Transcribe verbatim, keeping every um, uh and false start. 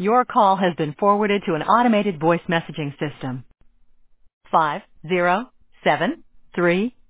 Your call has been forwarded to an automated voice messaging system. Five zero seven three